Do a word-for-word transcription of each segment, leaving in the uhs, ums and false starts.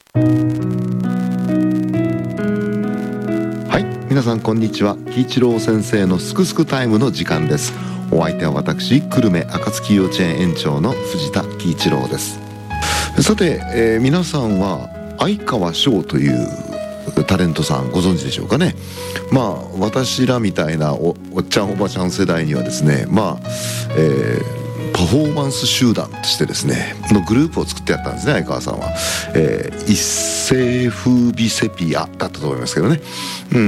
はい、皆さんこんにちは。喜一郎先生のすくすくタイムの時間です。お相手は私、久留米暁幼稚園園長の藤田喜一郎です。さて、えー、皆さんは相川翔というタレントさんご存知でしょうかね。まあ私らみたいな お, おっちゃんおばちゃん世代にはですね、まあ、えーパフォーマンス集団としてですねのグループを作ってやったんですね、相川さんは。えー、一世風靡セピアだったと思いますけどね。うん、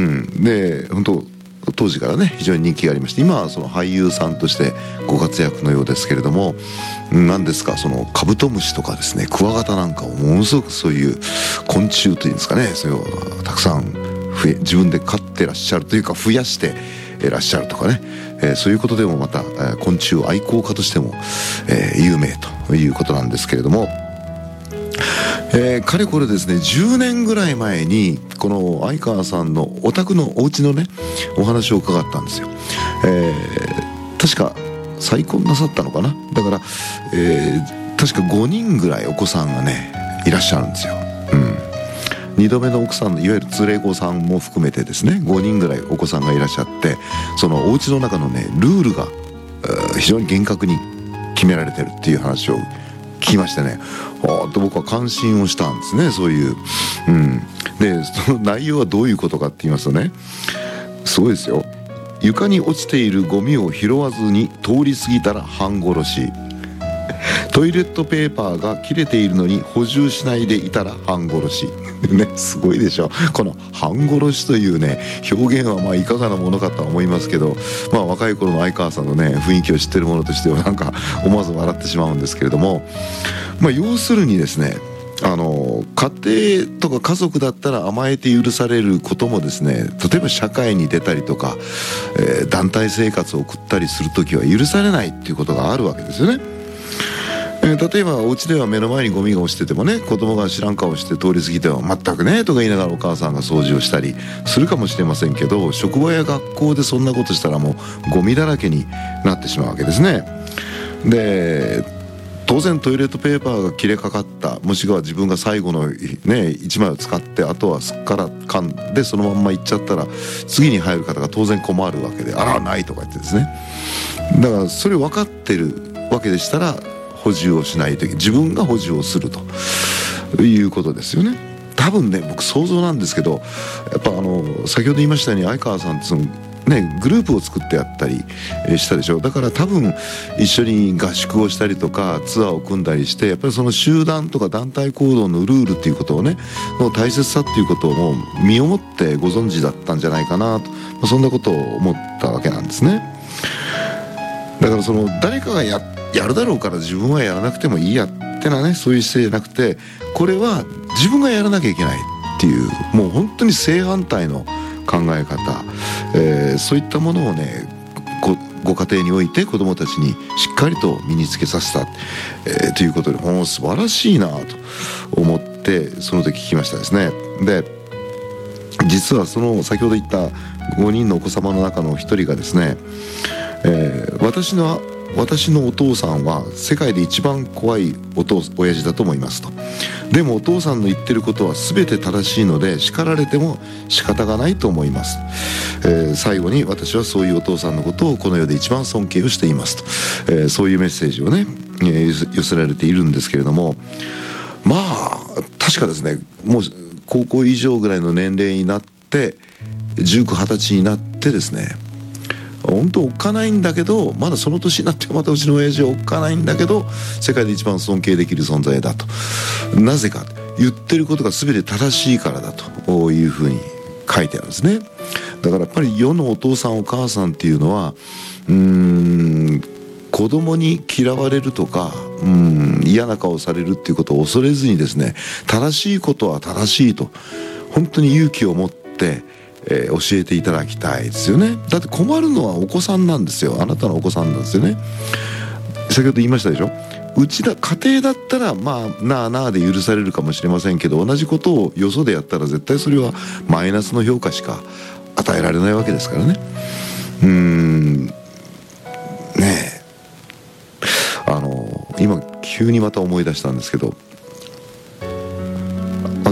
で本当当時からね非常に人気がありまして、今はその俳優さんとしてご活躍のようですけれども、何ですか、そのカブトムシとかですねクワガタなんかをものすごくそういう昆虫というんですかね、それをたくさん増え自分で飼ってらっしゃるというか増やしてらっしゃるとかね、えー、そういうことでもまた、えー、昆虫愛好家としても、えー、有名ということなんですけれども、えー、かれこれですねじゅうねんぐらい前にこの相川さんのお宅のお家のねお話を伺ったんですよ。えー、確か再婚なさったのかな。だから、えー、確かごにんぐらいお子さんがねいらっしゃるんですよ。にどめの奥さんのいわゆる連れ子さんも含めてですねごにんぐらいお子さんがいらっしゃって、そのお家の中のねルールが非常に厳格に決められてるっていう話を聞きましてね、あーと僕は感心をしたんですね。そういう、うん、でその内容はどういうことかって言いますとね、すごいですよ。床に落ちているゴミを拾わずに通り過ぎたら半殺し、トイレットペーパーが切れているのに補充しないでいたら半殺しね、すごいでしょ。この半殺しというね表現はまあいかがなものかとは思いますけど、まあ若い頃の相川さんのね雰囲気を知ってるものとしてはなんか思わず笑ってしまうんですけれども、まあ要するにですね、あの家庭とか家族だったら甘えて許されることもですね、例えば社会に出たりとか、えー、団体生活を送ったりする時は許されないっていうことがあるわけですよね。えー、例えばお家では目の前にゴミが落ちててもね、子供が知らん顔して通り過ぎては全くねとか言いながらお母さんが掃除をしたりするかもしれませんけど、職場や学校でそんなことしたらもうゴミだらけになってしまうわけですね。で当然トイレットペーパーが切れかかった、もしくは自分が最後のねいちまいを使ってあとはすっからかんでそのまんま行っちゃったら次に入る方が当然困るわけで、あらないとか言ってですね、だからそれ分かってるわけでしたら補充をしないといけない、自分が補充をするということですよね。多分ね僕想像なんですけど、やっぱあの先ほど言いましたように相川さんってそのねグループを作ってやったりしたでしょ。だから多分一緒に合宿をしたりとかツアーを組んだりして、やっぱりその集団とか団体行動のルールっていうことをねの大切さっていうことをもう身をもってご存知だったんじゃないかなと、そんなことを思ったわけなんですね。だからその誰かがやってやるだろうから自分はやらなくてもいいやってのはねそういう姿勢じゃなくて、これは自分がやらなきゃいけないっていうもう本当に正反対の考え方、えー、そういったものをね ご, ご家庭において子どもたちにしっかりと身につけさせた、えー、ということでもう素晴らしいなと思ってその時聞きましたですね。で実はその先ほど言ったごにんのお子様の中のひとりがですね、えー、私の私のお父さんは世界で一番怖いお父親父だと思いますと。でもお父さんの言ってることは全て正しいので叱られても仕方がないと思います、えー、最後に私はそういうお父さんのことをこの世で一番尊敬をしていますと、えー、そういうメッセージをね、えー、寄せられているんですけれども、まあ確かですねもう高校以上ぐらいの年齢になってじゅうきゅう、はたちになってですね、本当おっかないんだけどまだその年になってまたうちの親父はおっかないんだけど世界で一番尊敬できる存在だと。なぜか言ってることが全て正しいからだというふうに書いてあるんですね。だからやっぱり世のお父さんお母さんっていうのはうーん子供に嫌われるとかうーん嫌な顔されるっていうことを恐れずにですね、正しいことは正しいと本当に勇気を持ってえー、教えていただきたいですよね。だって困るのはお子さんなんですよ。あなたのお子さんなんですよね。先ほど言いましたでしょ。うちだ家庭だったらまあなあなあで許されるかもしれませんけど、同じことをよそでやったら絶対それはマイナスの評価しか与えられないわけですからね。うーんねえあの今急にまた思い出したんですけど、私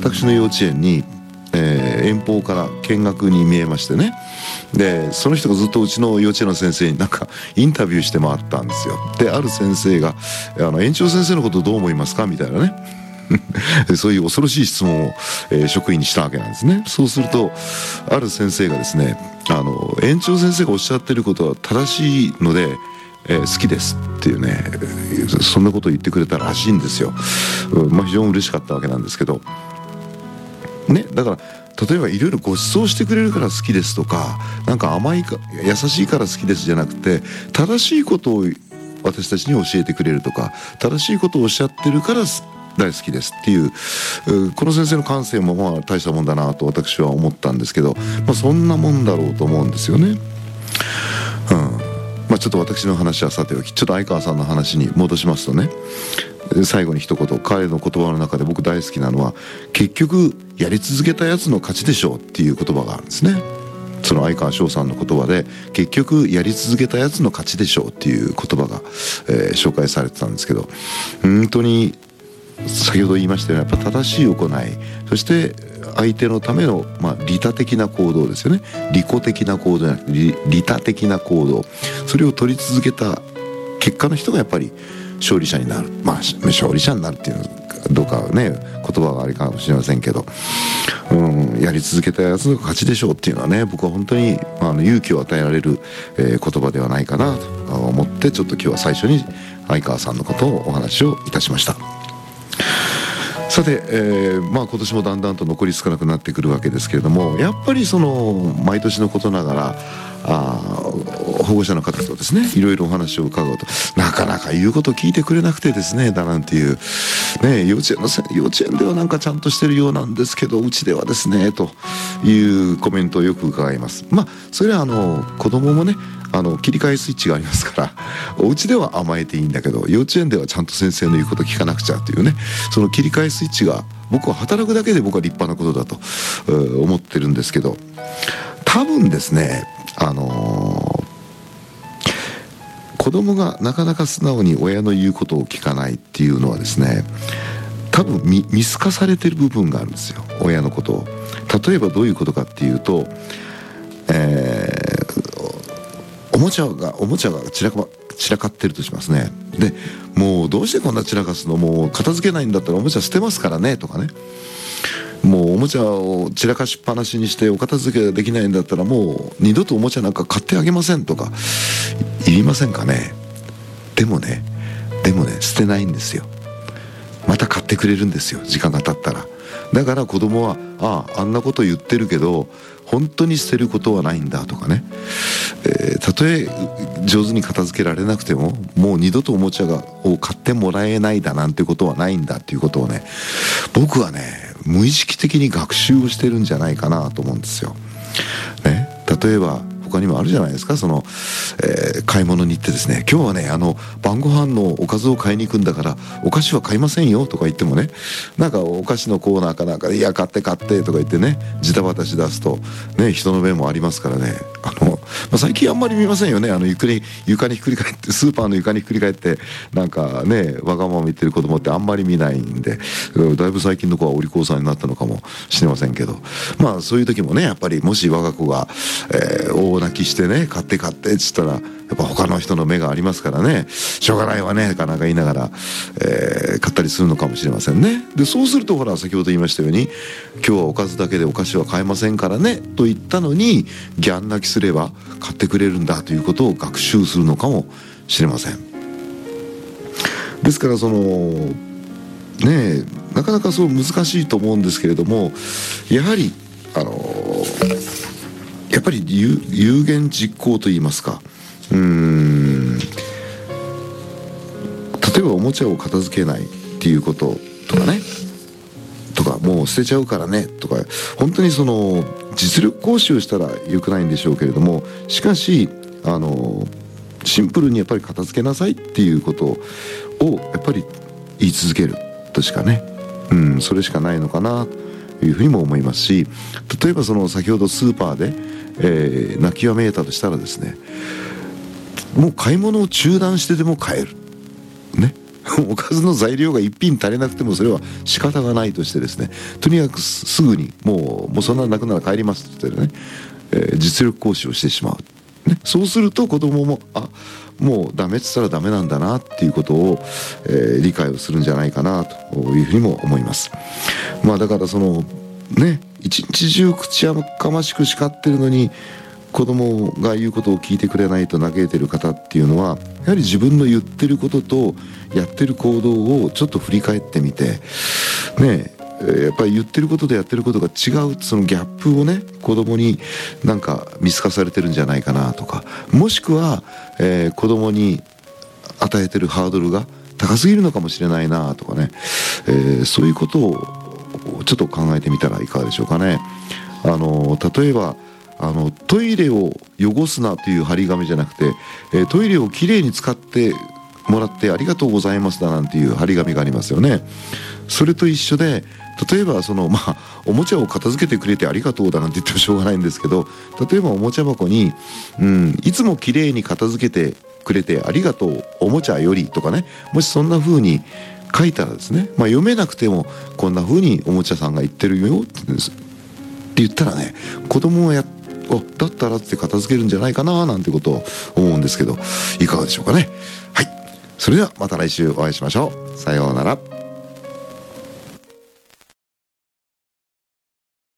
私の幼稚園に、えー、遠方から見学に見えましてね、でその人がずっとうちの幼稚園の先生になんかインタビューして回ったんですよ。である先生があの園長先生のことどう思いますかみたいなねそういう恐ろしい質問を、えー、職員にしたわけなんですね。そうするとある先生がですね、あの園長先生がおっしゃってることは正しいので、えー、好きですっていうね、そんなことを言ってくれたらしいんですよ。うん、まあ、非常に嬉しかったわけなんですけどね。だから例えばいろいろご馳走してくれるから好きですとか、なんか甘いか優しいから好きですじゃなくて、正しいことを私たちに教えてくれるとか、正しいことをおっしゃってるから大好きですっていう、この先生の感性もまあ大したもんだなと私は思ったんですけど、まあ、そんなもんだろうと思うんですよね。うん、まあ、ちょっと私の話はさておき、ちょっと相川さんの話に戻しますとね、最後に一言、彼の言葉の中で僕大好きなのは、結局やり続けたやつの勝ちでしょうっていう言葉があるんですね。その相川翔さんの言葉で、結局やり続けたやつの勝ちでしょうっていう言葉が、えー、紹介されてたんですけど、本当に先ほど言いましたように、やっぱ正しい行い、そして相手のための、まあ、利他的な行動ですよね。利己的な行動じゃなくて 利, 利他的な行動、それを取り続けた結果の人がやっぱり勝利者になる。まあ勝利者になるっていうのはどうかね、言葉がありかもしれませんけど、うん、やり続けたやつの勝ちでしょうっていうのはね、僕は本当に、まあ、あの勇気を与えられる、えー、言葉ではないかなと思って、ちょっと今日は最初に相川さんのことをお話をいたしました。さて、えーまあ、今年もだんだんと残り少なくなってくるわけですけれども、やっぱりその毎年のことながら、あ保護者の方とですね、いろいろお話を伺うと、なかなか言うこと聞いてくれなくてですね、だなんていう、ね、幼稚園の幼稚園ではなんかちゃんとしてるようなんですけど、うちではですねというコメントをよく伺います。まあそれはあの子供もね、あの切り替えスイッチがありますから、お家では甘えていいんだけど、幼稚園ではちゃんと先生の言うこと聞かなくちゃというね、その切り替えスイッチが僕は働くだけで僕は立派なことだと思ってるんですけど、多分ですね、あのー、子供がなかなか素直に親の言うことを聞かないっていうのはですね、多分見見透かされてる部分があるんですよ、親のことを。例えばどういうことかっていうと、えー、おもちゃがおもちゃが散らか散らかってるとしますね。で、もうどうしてこんな散らかすの、もう片付けないんだったらおもちゃ捨てますからねとかね、もうおもちゃを散らかしっぱなしにしてお片付けができないんだったらもう二度とおもちゃなんか買ってあげませんとか言いませんかね。でもねでもね捨てないんですよ。また買ってくれるんですよ、時間が経ったら。だから子供は、あああんなこと言ってるけど本当に捨てることはないんだとかね、えー、たとえ上手に片付けられなくてももう二度とおもちゃがを買ってもらえないだなんてことはないんだっていうことをね、僕はね無意識的に学習をしてるんじゃないかなと思うんですよ。ね、例えば他にもあるじゃないですか、その、えー、買い物に行ってですね、今日はねあの晩ご飯のおかずを買いに行くんだからお菓子は買いませんよとか言ってもね、なんかお菓子のコーナーかなんかでいや買って買ってとか言ってね、ジタバタし出すとね、人の目もありますからね、あの、まあ、最近あんまり見ませんよね、あの床に床にひっくり返ってスーパーの床にひっくり返ってなんかねわがまま言ってる子供ってあんまり見ないんで、だいぶ最近の子はお利口さんになったのかもしれませんけど、まあそういう時もね、やっぱりもし我が子が、えー、大泣きしてね買って買ってっつったらやっぱ他の人の目がありますからね、しょうがないわねかなんか言いながら、えー、買ったりするのかもしれませんね。でそうするとほら先ほど言いましたように、今日はおかずだけでお菓子は買えませんからねと言ったのにギャン泣きすれば買ってくれるんだということを学習するのかもしれません。ですからそのねえ、なかなかそう難しいと思うんですけれども、やはりあのやっぱり 有, 有言実行といいますか、うーん例えばおもちゃを片付けないっていうこととかね、とかもう捨てちゃうからねとか、本当にその実力行使をしたら良くないんでしょうけれども、しかしあのシンプルにやっぱり片付けなさいっていうことをやっぱり言い続けるとしかね、うん、それしかないのかなというふうにも思いますし、例えばその先ほどスーパーで、えー、泣きわめいたとしたらですね、もう買い物を中断してでも買えるねおかずの材料が一品足りなくてもそれは仕方がないとしてですね、とにかくすぐにもうもうそんななくなら帰りますって言ってね、えー、実力行使をしてしまう、ね、そうすると子供もあもうダメって言ったらダメなんだなっていうことを、えー、理解をするんじゃないかなというふうにも思います。まあだからそのね、一日中口やかましく叱ってるのに子供が言うことを聞いてくれないと嘆いてる方っていうのは、やはり自分の言ってることとやってる行動をちょっと振り返ってみてね、やっぱり言ってることとやってることが違う、そのギャップをね子供になんか見透かされてるんじゃないかなとか、もしくは、えー、子供に与えてるハードルが高すぎるのかもしれないなとかね、えー、そういうことをちょっと考えてみたらいかがでしょうかね。あの例えばあのトイレを汚すなという張り紙じゃなくて、えー、トイレをきれいに使ってもらってありがとうございますだなんていう張り紙がありますよね。それと一緒で、例えばそのまあおもちゃを片付けてくれてありがとうだなんて言ってもしょうがないんですけど、例えばおもちゃ箱に、うん、いつもきれいに片付けてくれてありがとうおもちゃよりとかね、もしそんな風に書いたらですね、まあ、読めなくてもこんな風におもちゃさんが言ってるよって言ったらね、子供はやあだったらって片付けるんじゃないかななんてことを思うんですけど、いかがでしょうかね。はい、それではまた来週お会いしましょう。さようなら。